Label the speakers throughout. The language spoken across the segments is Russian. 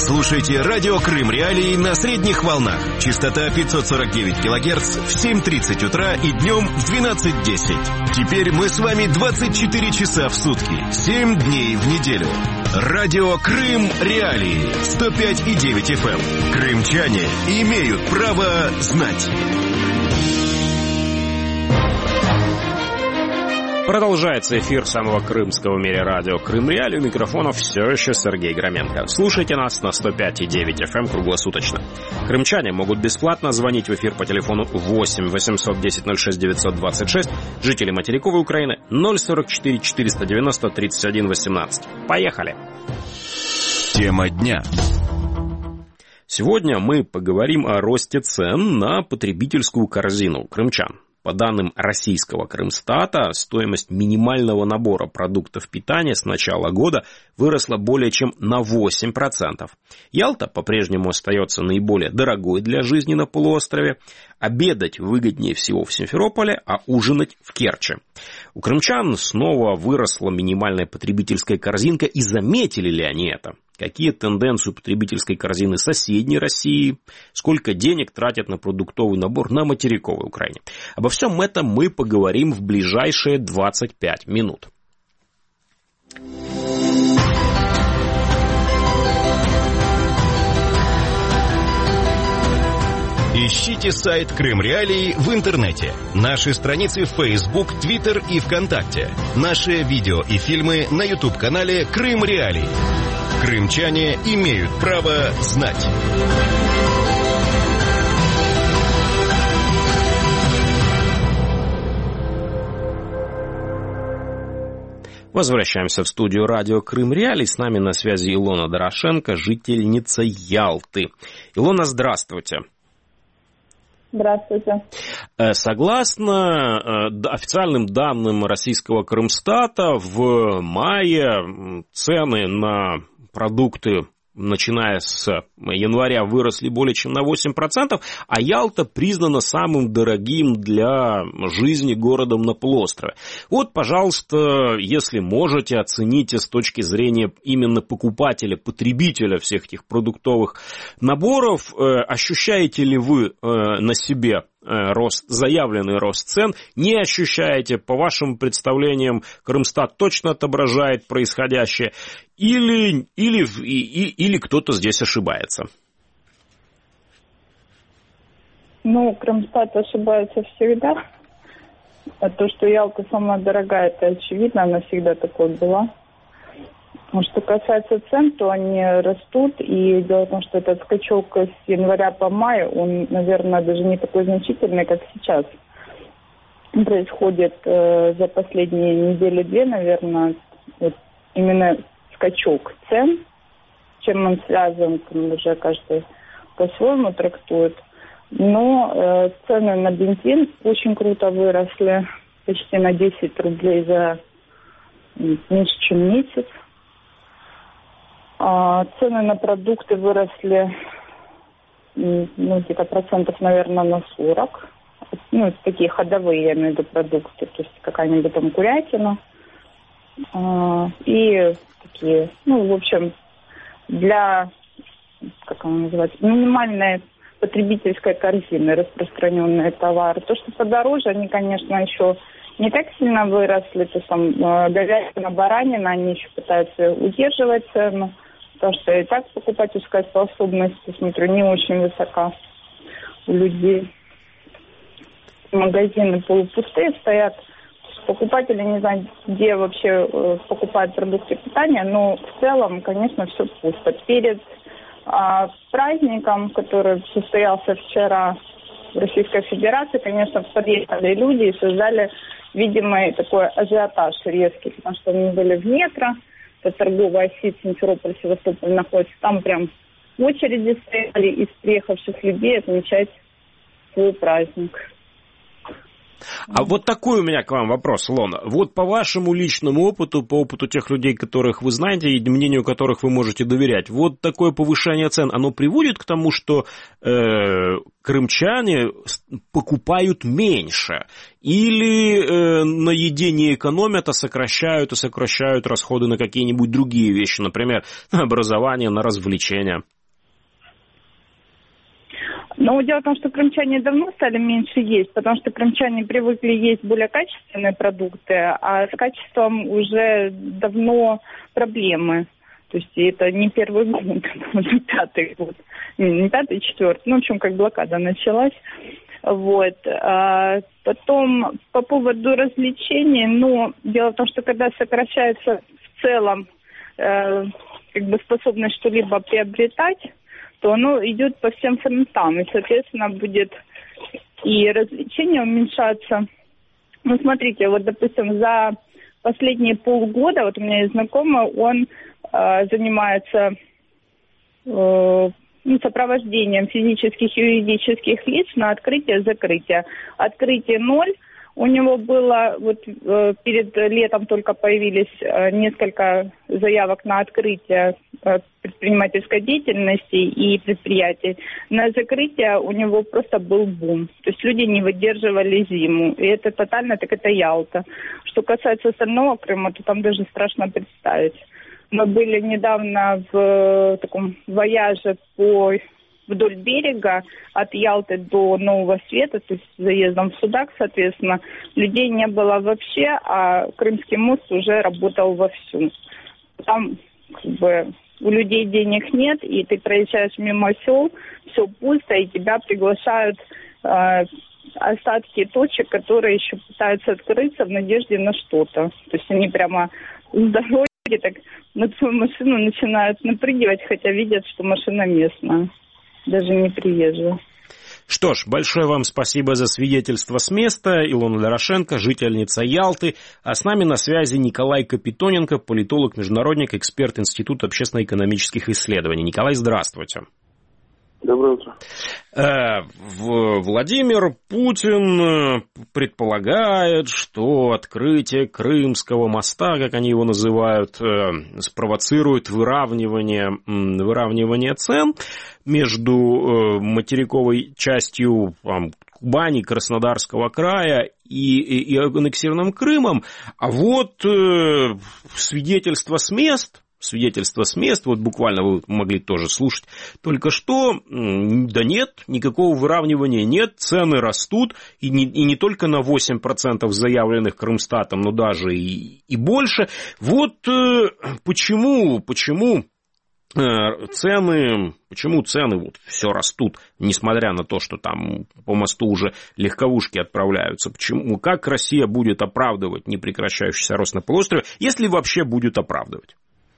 Speaker 1: Слушайте радио Крым Реалии на средних волнах. Частота 549 кГц в 7:30 утра и днем в 12:10. Теперь мы с вами 24 часа в сутки, 7 дней в неделю. Радио Крым Реалии 105,9 FM. Крымчане имеют право знать.
Speaker 2: Продолжается эфир самого крымского в мире радио Крым Реалии. У микрофона все еще Сергей Громенко. Слушайте нас на 105,9 FM круглосуточно. Крымчане могут бесплатно звонить в эфир по телефону 8 810 06 926. Жители материковой Украины 044 490 31 18. Поехали!
Speaker 1: Тема дня.
Speaker 2: Сегодня мы поговорим о росте цен на потребительскую корзину крымчан. По данным российского Крымстата, стоимость минимального набора продуктов питания с начала года выросла более чем на 8%. Ялта по-прежнему остается наиболее дорогой для жизни на полуострове. Обедать выгоднее всего в Симферополе, а ужинать в Керчи. У крымчан снова выросла минимальная потребительская корзинка, и заметили ли они это? Какие тенденции потребительской корзины соседней России? Сколько денег тратят на продуктовый набор на материковой Украине? Обо всем этом мы поговорим в ближайшие 25 минут.
Speaker 1: Ищите сайт Крым Реалии в интернете. Наши страницы в Facebook, Twitter и ВКонтакте. Наши видео и фильмы на YouTube-канале Крым Реалии. Крымчане имеют право знать.
Speaker 2: Возвращаемся в студию радио Крым Реалии. С нами на связи Илона Дорошенко, жительница Ялты. Илона, здравствуйте.
Speaker 3: Здравствуйте.
Speaker 2: Согласно официальным данным российского Крымстата, в мае цены на продукты, начиная с января, выросли более чем на 8%, а Ялта признана самым дорогим для жизни городом на полуострове. Вот, пожалуйста, если можете, оцените с точки зрения именно покупателя, потребителя всех этих продуктовых наборов, ощущаете ли вы на себе заявленный рост цен, не ощущаете, по вашим представлениям, Крымстат точно отображает происходящее, или кто-то здесь ошибается?
Speaker 3: Крымстат ошибается всегда. А то, что Ялта самая дорогая, это очевидно, она всегда такой была. Что касается цен, то они растут, и дело в том, что этот скачок с января по май, он, наверное, даже не такой значительный, как сейчас. Происходит за последние недели-две, наверное, вот именно скачок цен. Чем он связан, уже каждый по-своему трактует. Но цены на бензин очень круто выросли, почти на 10 рублей за меньше, чем месяц. Цены на продукты выросли, где-то процентов, наверное, на 40. Такие ходовые, я имею в виду, продукты, то есть какая-нибудь там курятина. И такие, в общем, для, как она называется, минимальной потребительской корзины распространенные товары. То, что подороже, они, конечно, еще не так сильно выросли. То есть там говядина, баранина, они еще пытаются удерживать цену. Потому что и так покупательская способность, смотрю, не очень высока у людей. Магазины полупустые стоят. Покупатели не знают, где вообще покупают продукты питания, но в целом, конечно, все пусто. Перед праздником, который состоялся вчера в Российской Федерации, конечно, подъехали люди и создали видимый такой ажиотаж резкий, потому что они были в метро. Это торговая сеть Симферополь, Севастополь находится. Там прям очереди стояли из приехавших людей отмечать свой праздник.
Speaker 2: А вот такой у меня к вам вопрос, Илона. Вот по вашему личному опыту, по опыту тех людей, которых вы знаете и мнению которых вы можете доверять, вот такое повышение цен, оно приводит к тому, что крымчане покупают меньше? Или на еде не экономят, а сокращают расходы на какие-нибудь другие вещи, например, на образование, на развлечения?
Speaker 3: Но дело в том, что крымчане давно стали меньше есть, потому что крымчане привыкли есть более качественные продукты, а с качеством уже давно проблемы. То есть это не первый год, это уже пятый год. Не пятый, четвертый. Ну, в общем, как блокада началась. Вот. Потом по поводу развлечений, ну, дело в том, что когда сокращается в целом как бы способность что-либо приобретать, то оно идет по всем фронтам, и, соответственно, будет и развлечения уменьшаться. Ну, смотрите, вот, допустим, за последние полгода, вот у меня есть знакомый, он занимается сопровождением физических и юридических лиц на открытие-закрытие. Открытие 0. У него было, вот перед летом только появились несколько заявок на открытие предпринимательской деятельности и предприятий. На закрытие у него просто был бум. То есть люди не выдерживали зиму. И это тотально, так это Ялта. Что касается остального Крыма, то там даже страшно представить. Мы были недавно в таком вояже вдоль берега от Ялты до Нового Света, то есть с заездом в Судак, соответственно, людей не было вообще, а Крымский мост уже работал вовсю. Там как бы у людей денег нет, и ты проезжаешь мимо сел, все пусто, и тебя приглашают остатки точек, которые еще пытаются открыться в надежде на что-то. То есть они прямо с дороги так на твою машину начинают напрыгивать, хотя видят, что машина местная, даже не приезжая.
Speaker 2: Что ж, большое вам спасибо за свидетельство с места. Илона Дорошенко, жительница Ялты. А с нами на связи Николай Капитоненко, политолог-международник, эксперт Института общественно-экономических исследований. Николай, здравствуйте.
Speaker 4: Доброе утро.
Speaker 2: Владимир Путин предполагает, что открытие Крымского моста, как они его называют, спровоцирует выравнивание цен между материковой частью Кубани, Краснодарского края и аннексированным Крымом. А вот свидетельство с мест, вот буквально вы могли тоже слушать только что, да нет, никакого выравнивания нет, цены растут, и не только на 8% заявленных Крымстатом, но даже и больше. Вот почему цены вот все растут, несмотря на то, что там по мосту уже легковушки отправляются? Как Россия будет оправдывать непрекращающийся рост на полуострове, если вообще будет оправдывать?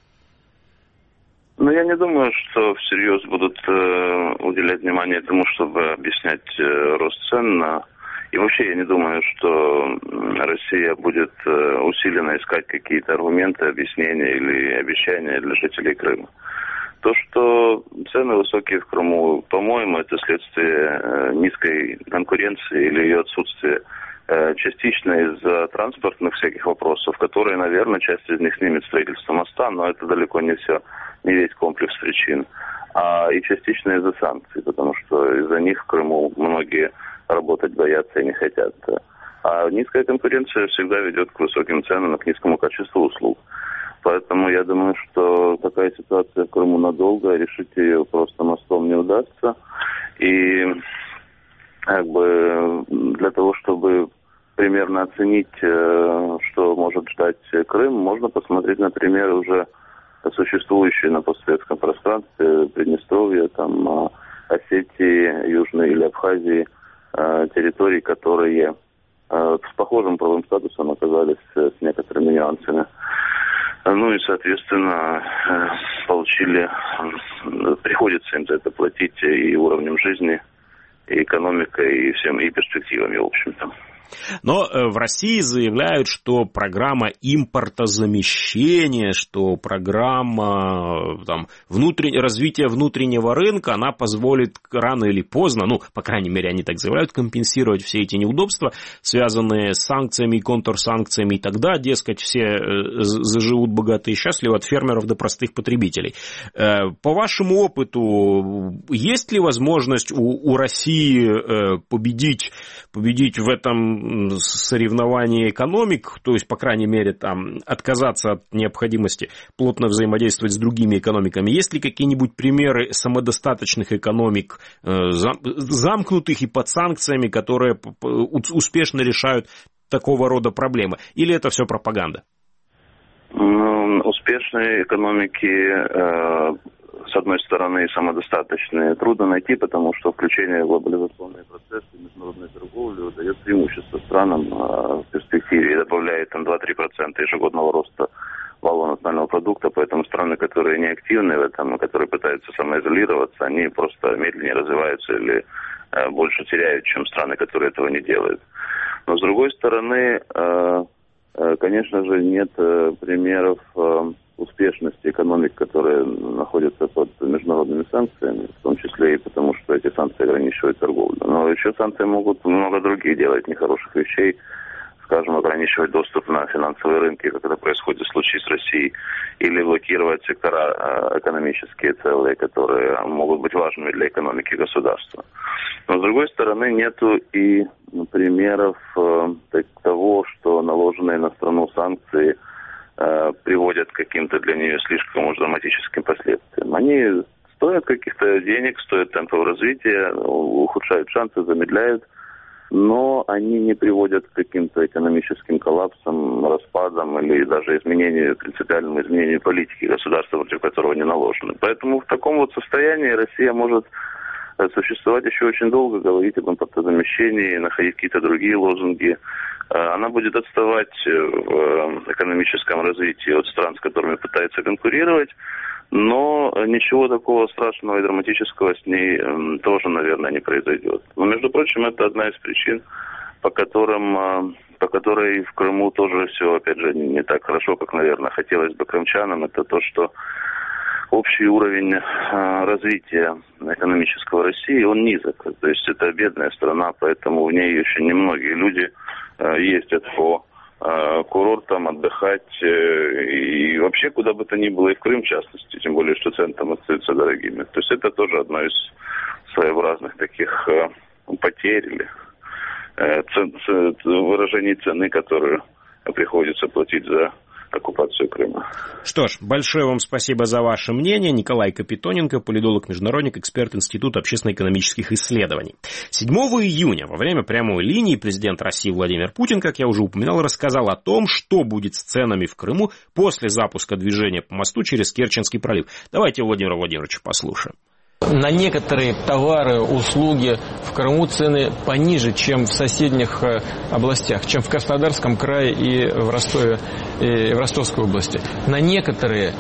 Speaker 4: Но я не думаю, что всерьез будут уделять внимание этому, чтобы объяснять рост цен. И вообще я не думаю, что Россия будет усиленно искать какие-то аргументы, объяснения или обещания для жителей Крыма. То, что цены высокие в Крыму, по-моему, это следствие низкой конкуренции или ее отсутствия. Частично из-за транспортных всяких вопросов, которые, наверное, часть из них снимет строительство моста, но это далеко не все, не весь комплекс причин. И частично из-за санкций, потому что из-за них в Крыму многие работать боятся и не хотят. А низкая конкуренция всегда ведет к высоким ценам и к низкому качеству услуг. Поэтому я думаю, что такая ситуация в Крыму надолго, решить ее просто мостом не удастся. И для того, чтобы примерно оценить, что может ждать Крым, можно посмотреть, например, уже существующие на постсоветском пространстве Приднестровья, Осетии, Южной или Абхазии, территории, которые с похожим правовым статусом оказались с некоторыми нюансами. Ну и, соответственно, приходится им за это платить и уровнем жизни, и экономикой, и всем, и перспективами, в общем-то.
Speaker 2: Но в России заявляют, что программа импортозамещения, что программа развития внутреннего рынка, она позволит рано или поздно, по крайней мере, они так заявляют, компенсировать все эти неудобства, связанные с санкциями и контрсанкциями, и тогда, дескать, все заживут богато и счастливо от фермеров до простых потребителей. По вашему опыту, есть ли возможность у России победить в этом соревнование экономик, то есть, по крайней мере, там, отказаться от необходимости плотно взаимодействовать с другими экономиками. Есть ли какие-нибудь примеры самодостаточных экономик, замкнутых и под санкциями, которые успешно решают такого рода проблемы? Или это все пропаганда?
Speaker 4: Успешные экономики, с одной стороны, самодостаточные, трудно найти, потому что включение в глобализационные процессы, международную торговлю дает преимущество странам в перспективе и добавляет там 2-3% ежегодного роста валового национального продукта, поэтому страны, которые не активны в этом, которые пытаются самоизолироваться, они просто медленнее развиваются или больше теряют, чем страны, которые этого не делают. Но с другой стороны, конечно же, нет примеров успешности экономик, которые находятся под международными санкциями, в том числе и потому, что эти санкции ограничивают торговлю. Но еще санкции могут много других делать нехороших вещей, скажем, ограничивать доступ на финансовые рынки, как это происходит в случае с Россией, или блокировать сектора экономические целые, которые могут быть важными для экономики государства. Но, с другой стороны, нету и примеров того, что наложенные на страну санкции приводят к каким-то для нее слишком уж драматическим последствиям. Они стоят каких-то денег, стоят темпов развития, ухудшают шансы, замедляют, но они не приводят к каким-то экономическим коллапсам, распадам или даже принципиальному изменению политики государства, против которого они наложены. Поэтому в таком вот состоянии Россия может существовать еще очень долго, говорить об импортозамещении, находить какие-то другие лозунги. Она будет отставать в экономическом развитии от стран, с которыми пытается конкурировать, но ничего такого страшного и драматического с ней тоже, наверное, не произойдет. Но, между прочим, это одна из причин, по которой в Крыму тоже все, опять же, не так хорошо, как, наверное, хотелось бы крымчанам. Это то, что общий уровень развития экономического России, он низок. То есть это бедная страна, поэтому в ней еще немногие люди ездят по курортам отдыхать и вообще куда бы то ни было, и в Крым в частности, тем более, что цены там остаются дорогими. То есть это тоже одно из своеобразных таких потерь или выражений цены, которую приходится платить за оккупацию Крыма.
Speaker 2: Что ж, большое вам спасибо за ваше мнение. Николай Капитоненко, политолог-международник, эксперт Института общественно-экономических исследований. 7 июня во время прямой линии президент России Владимир Путин, как я уже упоминал, рассказал о том, что будет с ценами в Крыму после запуска движения по мосту через Керченский пролив. Давайте Владимира Владимировича послушаем.
Speaker 5: На некоторые товары, услуги в Крыму цены пониже, чем в соседних областях, чем в Краснодарском крае и в Ростове, и в Ростовской области. На некоторые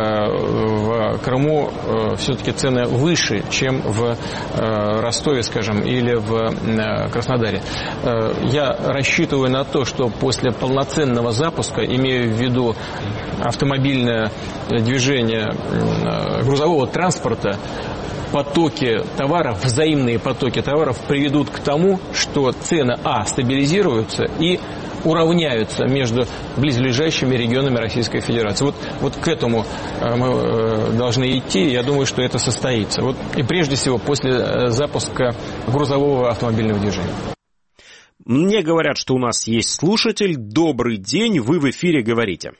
Speaker 5: в Крыму все-таки цены выше, чем в Ростове, скажем, или в Краснодаре. Я рассчитываю на то, что после полноценного запуска, имею в виду автомобильное движение грузового транспорта, потоки товаров, взаимные потоки товаров приведут к тому, что цены стабилизируются и уравняются между близлежащими регионами Российской Федерации. Вот к этому мы должны идти, и я думаю, что это состоится. И прежде всего после запуска грузового автомобильного движения.
Speaker 2: Мне говорят, что у нас есть слушатель. Добрый день, вы в эфире, говорите.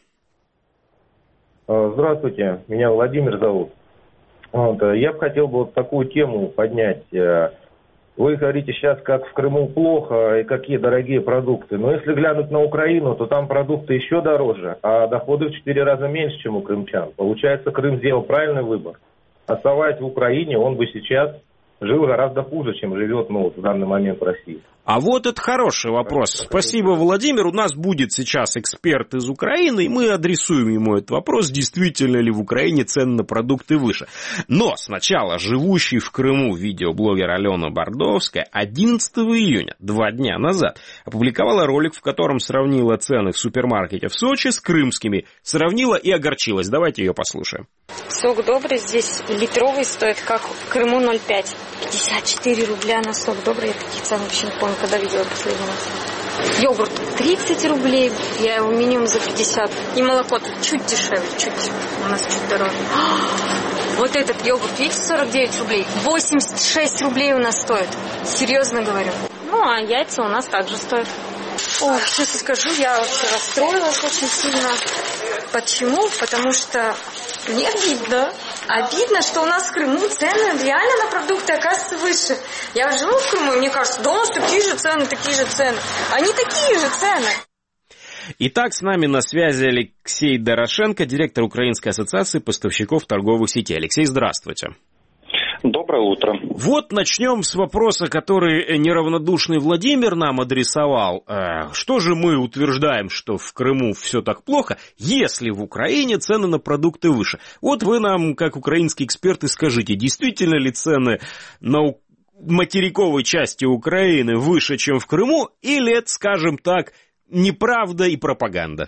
Speaker 6: Здравствуйте, меня Владимир зовут. Я бы хотел такую тему поднять. Вы говорите сейчас, как в Крыму плохо и какие дорогие продукты. Но если глянуть на Украину, то там продукты еще дороже, а доходы в 4 раза меньше, чем у крымчан. Получается, Крым сделал правильный выбор. Оставаясь в Украине, он бы сейчас жил гораздо хуже, чем живет в данный момент в России.
Speaker 2: А вот это хороший вопрос. Спасибо, Владимир. У нас будет сейчас эксперт из Украины, и мы адресуем ему этот вопрос, действительно ли в Украине цены на продукты выше. Но сначала живущий в Крыму видеоблогер Алена Бардовская 11 июня, 2 дня назад, опубликовала ролик, в котором сравнила цены в супермаркете в Сочи с крымскими. Сравнила и огорчилась. Давайте ее послушаем.
Speaker 7: Сок добрый здесь литровый стоит, как в Крыму 0,5. 54 рубля на сок добрый. Я таких цен вообще не помню, когда видела последний раз. Йогурт 30 рублей. Я его минимум за 50. И молоко чуть дешевле, чуть. У нас чуть дороже. Вот этот йогурт, видите, 49 рублей. 86 рублей у нас стоит. Серьезно говорю. А яйца у нас также стоят. Ох, честно скажу, я вообще расстроилась очень сильно. Почему? Потому что мне обидно. Обидно, что у нас в Крыму цены реально на продукты оказываются выше. Я живу в Крыму, и мне кажется, да у нас такие же цены. Они такие же цены.
Speaker 2: Итак, с нами на связи Алексей Дорошенко, директор Украинской ассоциации поставщиков торговых сетей. Алексей, здравствуйте.
Speaker 8: Доброе утро.
Speaker 2: Вот начнем с вопроса, который неравнодушный Владимир нам адресовал. Что же мы утверждаем, что в Крыму все так плохо, если в Украине цены на продукты выше? Вот вы нам, как украинские эксперты, скажите, действительно ли цены на материковой части Украины выше, чем в Крыму, или это, скажем так, неправда и пропаганда?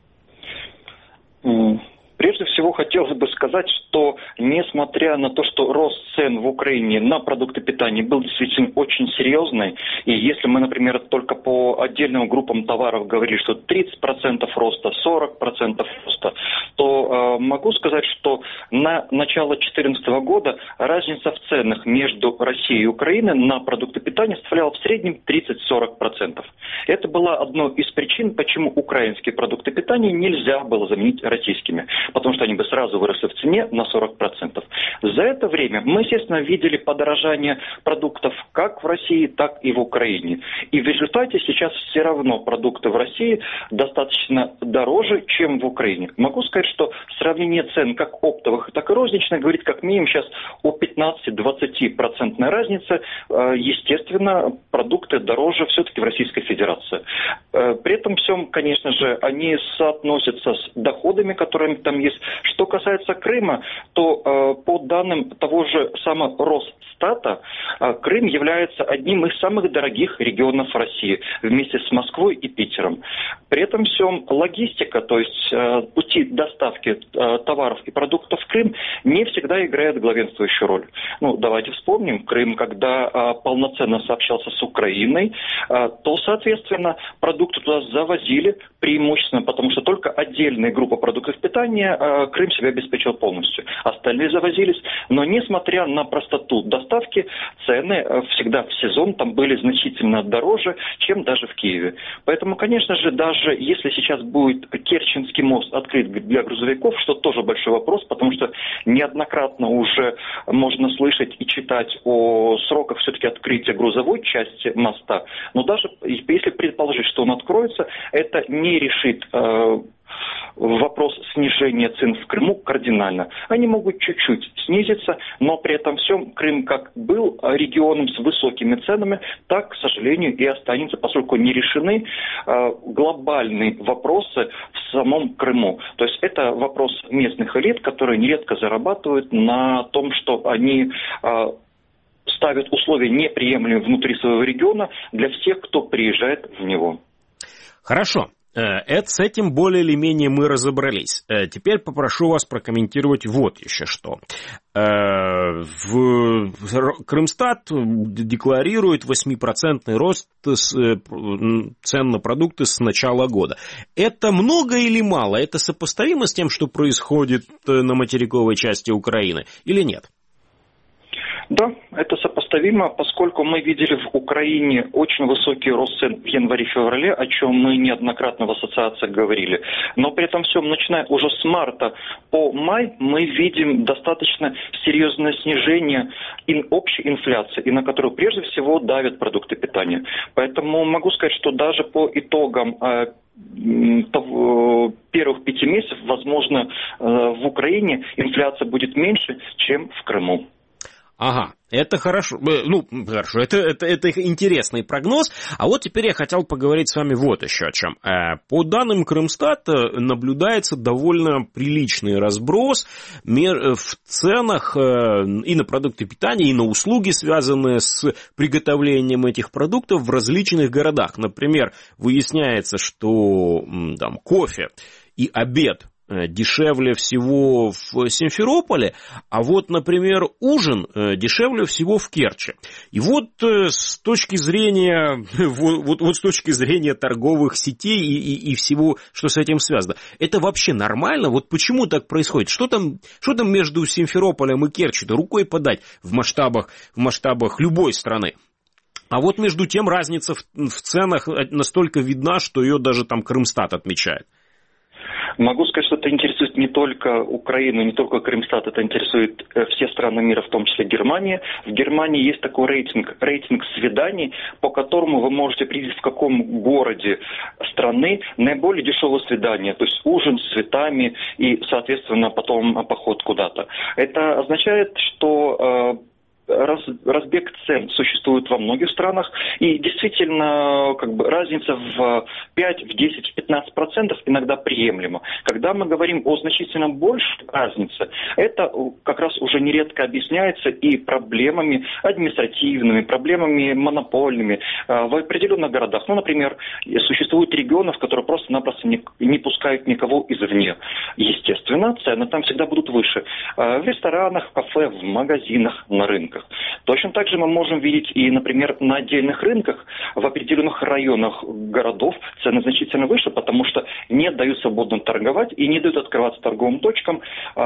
Speaker 8: Прежде всего, хотелось бы сказать, что несмотря на то, что рост цен в Украине на продукты питания был действительно очень серьезный, и если мы, например, только по отдельным группам товаров говорили, что 30% роста, 40% роста, то могу сказать, что на начало 2014 года разница в ценах между Россией и Украиной на продукты питания составляла в среднем 30-40%. Это была одной из причин, почему украинские продукты питания нельзя было заменить российскими, потому что они бы сразу выросли в цене на 40%. За это время мы, естественно, видели подорожание продуктов как в России, так и в Украине. И в результате сейчас все равно продукты в России достаточно дороже, чем в Украине. Могу сказать, что сравнение цен как оптовых, так и розничных говорит как минимум сейчас о 15-20% разнице. Естественно, продукты дороже все-таки в Российской Федерации. При этом всем, конечно же, они соотносятся с доходами, которые там есть. Что касается Крыма, то по данным того же самого Росстата, Крым является одним из самых дорогих регионов России вместе с Москвой и Питером. При этом всем логистика, то есть пути доставки товаров и продуктов в Крым не всегда играет главенствующую роль. Давайте вспомним, Крым, когда полноценно сообщался с Украиной, то, соответственно, продукты туда завозили преимущественно, потому что только отдельная группа продуктов питания Крым себя обеспечил полностью. Остальные завозились, но несмотря на простоту доставки, цены всегда в сезон там были значительно дороже, чем даже в Киеве. Поэтому, конечно же, даже если сейчас будет Керченский мост открыт для грузовиков, что тоже большой вопрос, потому что неоднократно уже можно слышать и читать о сроках все-таки открытия грузовой части моста, но даже если предположить, что он откроется, это не решит вопрос снижения цен в Крыму кардинально. Они могут чуть-чуть снизиться, но при этом всем Крым как был регионом с высокими ценами, так, к сожалению, и останется, поскольку не решены глобальные вопросы в самом Крыму. То есть это вопрос местных элит, которые нередко зарабатывают на том, что они ставят условия неприемлемые внутри своего региона для всех, кто приезжает в него.
Speaker 2: Хорошо. С этим более или менее мы разобрались. Теперь попрошу вас прокомментировать вот еще что. Крымстат декларирует 8% рост цен на продукты с начала года. Это много или мало? Это сопоставимо с тем, что происходит на материковой части Украины, или нет?
Speaker 8: Да, это сопоставимо, поскольку мы видели в Украине очень высокий рост цен в январе-феврале, о чем мы неоднократно в ассоциациях говорили. Но при этом всем, начиная уже с марта по май, мы видим достаточно серьезное снижение общей инфляции, и на которую прежде всего давят продукты питания. Поэтому могу сказать, что даже по итогам первых 5 месяцев, возможно, в Украине инфляция будет меньше, чем в Крыму.
Speaker 2: Ага, это хорошо. Хорошо, это интересный прогноз. А вот теперь я хотел поговорить с вами вот еще о чем. По данным Крымстата наблюдается довольно приличный разброс в ценах и на продукты питания, и на услуги, связанные с приготовлением этих продуктов в различных городах. Например, выясняется, что там кофе и обед дешевле всего в Симферополе, а вот, например, ужин дешевле всего в Керчи. И вот с точки зрения, с точки зрения торговых сетей и всего, что с этим связано, это вообще нормально? Вот почему так происходит? Что там между Симферополем и Керчью-то рукой подать в масштабах любой страны? А вот между тем разница в ценах настолько видна, что ее даже там Крымстат отмечает.
Speaker 8: Могу сказать, что это интересует не только Украину, не только Крымстат, это интересует все страны мира, в том числе Германия. В Германии есть такой рейтинг свиданий, по которому вы можете определить, в каком городе страны наиболее дешевое свидание, то есть ужин с цветами и, соответственно, потом поход куда-то. Это означает, что разбег цен существует во многих странах, и действительно разница в 5, в 10, в 15% иногда приемлема. Когда мы говорим о значительно большей разнице, это как раз уже нередко объясняется и проблемами административными, проблемами монопольными в определенных городах. Например, существуют регионы, в которые просто-напросто не пускают никого извне. Естественно, цены там всегда будут выше. В ресторанах, в кафе, в магазинах, на рынках. Точно так же мы можем видеть и, например, на отдельных рынках в определенных районах городов цены значительно выше, потому что не дают свободно торговать и не дают открываться торговым точкам,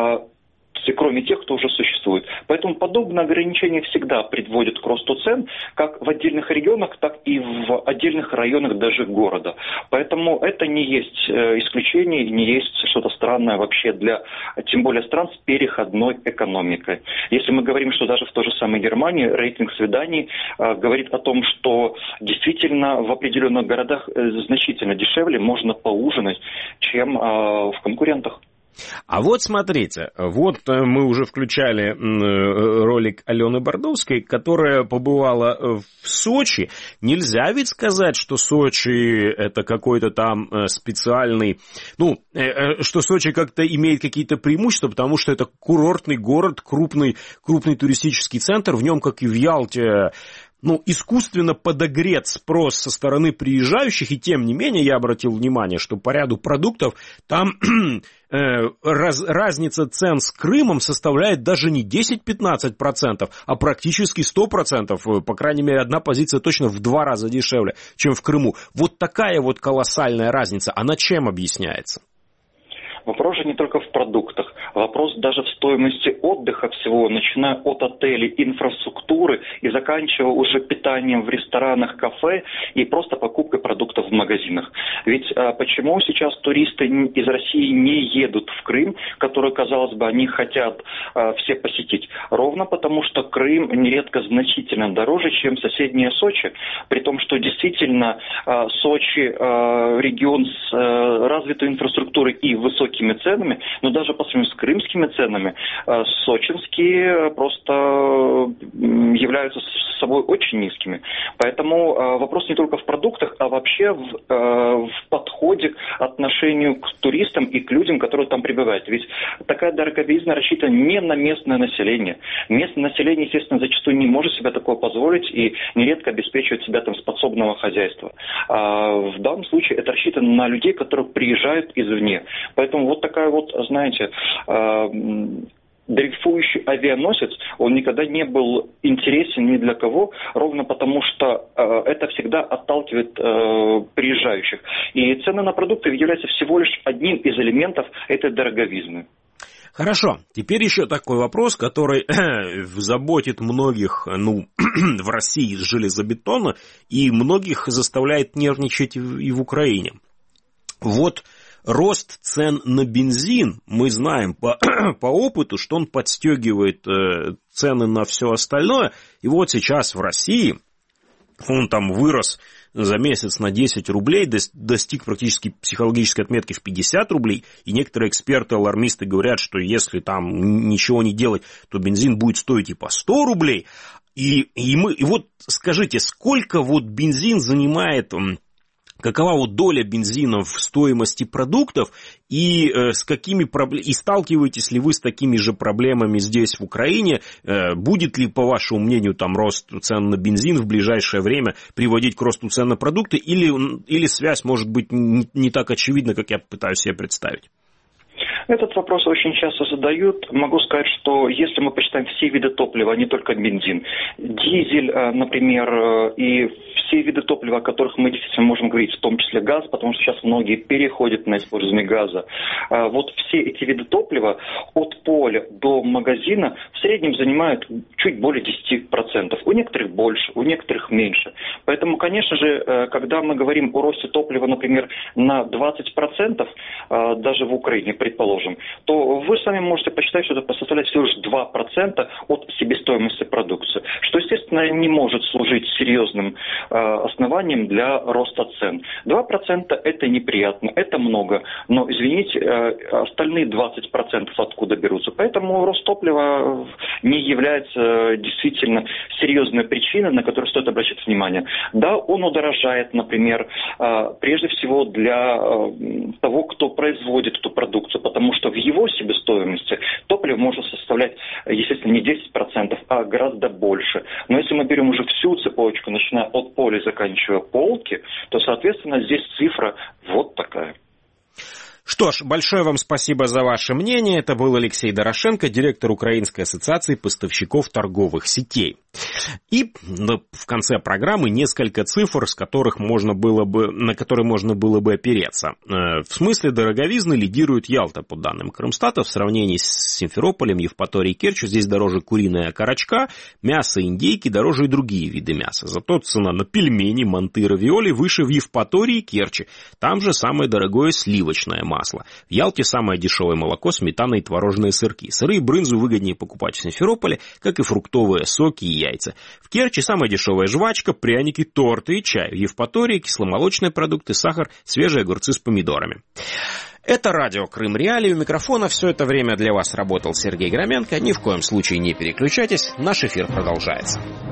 Speaker 8: кроме тех, кто уже существует. Поэтому подобные ограничения всегда приводят к росту цен, как в отдельных регионах, так и в отдельных районах даже города. Поэтому это не есть исключение, не есть что-то странное вообще для, тем более, стран с переходной экономикой. Если мы говорим, что даже в той же самой Германии рейтинг свиданий говорит о том, что действительно в определенных городах значительно дешевле можно поужинать, чем в конкурентах.
Speaker 2: А вот смотрите, вот мы уже включали ролик Алены Бардовской, которая побывала в Сочи. Нельзя ведь сказать, что Сочи это какой-то там специальный, что Сочи как-то имеет какие-то преимущества, потому что это курортный город, крупный туристический центр, в нем, как и в Ялте, искусственно подогрет спрос со стороны приезжающих, и тем не менее я обратил внимание, что по ряду продуктов там разница цен с Крымом составляет даже не 10-15%, а практически 100%. По крайней мере, одна позиция точно в 2 раза дешевле, чем в Крыму. Вот такая вот колоссальная разница. Она чем объясняется?
Speaker 8: Вопрос же не только в продуктах. Вопрос даже в стоимости отдыха всего, начиная от отелей, инфраструктуры и заканчивая уже питанием в ресторанах, кафе и просто покупкой продуктов в магазинах. Ведь почему сейчас туристы из России не едут в Крым, который, казалось бы, они хотят все посетить? Ровно потому, что Крым нередко значительно дороже, чем соседняя Сочи. При том, что действительно Сочи регион с развитой инфраструктурой и высокими ценами, но даже по сравнению с крымскими ценами, сочинские просто являются собой очень низкими. Поэтому вопрос не только в продуктах, а вообще в подходе к отношению к туристам и к людям, которые там пребывают. Ведь такая дороговизна рассчитана не на местное население. Местное население, естественно, зачастую не может себе такое позволить и нередко обеспечивает себя там с подсобного хозяйства. В данном случае это рассчитано на людей, которые приезжают извне. Поэтому вот такая вот, знаете, дрейфующий авианосец, он никогда не был интересен ни для кого, ровно потому что это всегда отталкивает приезжающих. И цены на продукты являются всего лишь одним из элементов этой дороговизны.
Speaker 2: Хорошо, теперь еще такой вопрос, который заботит многих, в России из железобетона, и многих заставляет нервничать и в Украине. Вот рост цен на бензин, мы знаем по опыту, что он подстегивает цены на все остальное. И вот сейчас в России он там вырос за месяц на 10 рублей, достиг практически психологической отметки в 50 рублей. И некоторые эксперты, алармисты говорят, что если там ничего не делать, то бензин будет стоить и по 100 рублей. И вот скажите, сколько вот бензин занимает... Какова вот доля бензина в стоимости продуктов и и сталкиваетесь ли вы с такими же проблемами здесь в Украине? Будет ли, по вашему мнению, там рост цен на бензин в ближайшее время приводить к росту цен на продукты, или связь может быть не так очевидна, как я пытаюсь себе представить?
Speaker 8: Этот вопрос очень часто задают. Могу сказать, что если мы посчитаем все виды топлива, а не только бензин, дизель, например, и все виды топлива, о которых мы действительно можем говорить, в том числе газ, потому что сейчас многие переходят на использование газа. Вот все эти виды топлива от поля до магазина в среднем занимают чуть более 10%. У некоторых больше, у некоторых меньше. Поэтому, конечно же, когда мы говорим о росте топлива, например, на 20%, даже в Украине, предположим, то вы сами можете посчитать, что это составляет всего лишь 2% от себестоимости продукции, что, естественно, не может служить серьезным основанием для роста цен. 2% это неприятно, это много, но, извините, остальные 20% откуда берутся. Поэтому рост топлива не является действительно серьезной причиной, на которую стоит обращать внимание. Да, он удорожает, например, прежде всего для того, кто производит эту продукцию, потому что в его себестоимости топливо может составлять, естественно, не 10%, а гораздо больше. Но если мы берем уже всю цепочку, начиная от поля и заканчивая полки, то, соответственно, здесь цифра вот такая.
Speaker 2: Что ж, большое вам спасибо за ваше мнение. Это был Алексей Дорошенко, директор Украинской ассоциации поставщиков торговых сетей. И в конце программы несколько цифр, на которые можно было бы опереться. В смысле дороговизны лидирует Ялта, по данным Крымстата. В сравнении с Симферополем, Евпаторией и Керчью здесь дороже куриная окорочка, мясо индейки, дороже и другие виды мяса. Зато цена на пельмени, манты, равиоли выше в Евпатории и Керчи. Там же самое дорогое сливочное масло. В Ялте самое дешевое молоко, сметана и творожные сырки. Сыры и брынзу выгоднее покупать в Симферополе, как и фруктовые соки и яйца. В Керчи самая дешевая жвачка, пряники, торты и чай. В Евпатории кисломолочные продукты, сахар, свежие огурцы с помидорами. Это радио Крым Реалии. У микрофона все это время для вас работал Сергей Громенко. Ни в коем случае не переключайтесь, наш эфир продолжается.